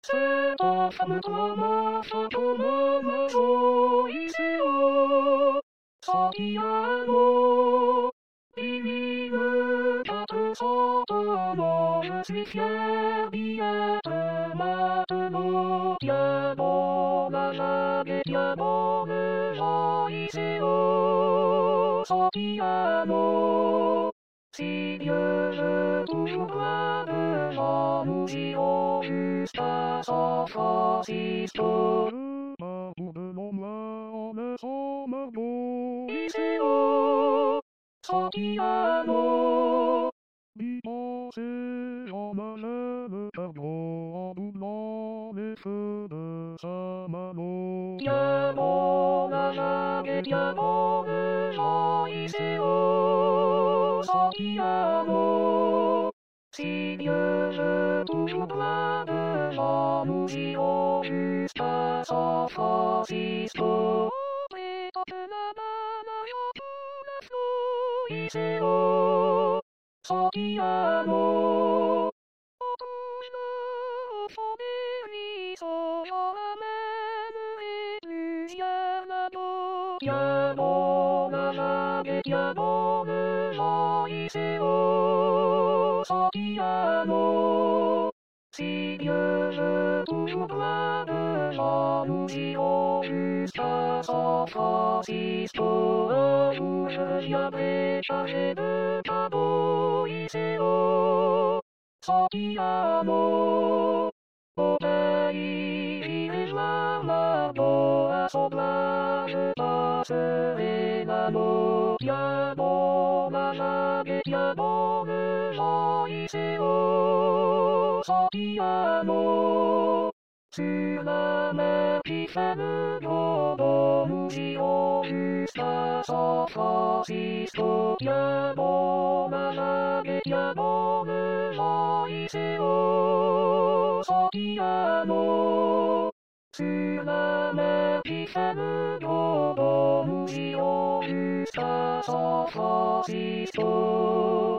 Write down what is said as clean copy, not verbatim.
Cette femme commence à tourner mes jours ici haut. Santiago, divine 400 ans, je suis fier d'y être maintenant. Tiens bon la jungle et tiens bon le gens ici haut. Santiago, si Dieu veut toujours plein de gens, nous irons jusqu'à San Francisco. Partout de nos mains, on ne s'en meurt. Ici haut, Santiago, D'y penser, j'en achève le cargo en doublant les feux de Saint-Malo. tiens bon la jungle et tiens bon le gens ici haut. Santiago, si Dieu veut toujours plein de gens, nous irons jusqu'à San Francisco. Prétends la main dans tout le flot ici haut. Santiago, on touche le fond des ruisseaux, j'en ramènerai plusieurs nadeaux. Tiens bon la jungle et tiens bon le gens ici haut. Santiago, si Dieu veut toujours plein de gens, nous irons jusqu'à San Francisco. Un jour je viendrai chargé de cadeaux ici haut. Santiago, au pays j'irai joindre l'argot, à son plat je passerai l'anneau. Tiens bon la jungle et tiens bon le gens ici haut. Santiago, sur la mer qui fait le gros dos, nous irons jusqu'à San Francisco. Tiens bon la jungle et tiens bon le gens ici haut. Santiago, sur la mer qui fait le gros dos, nous irons jusqu'à San Francisco.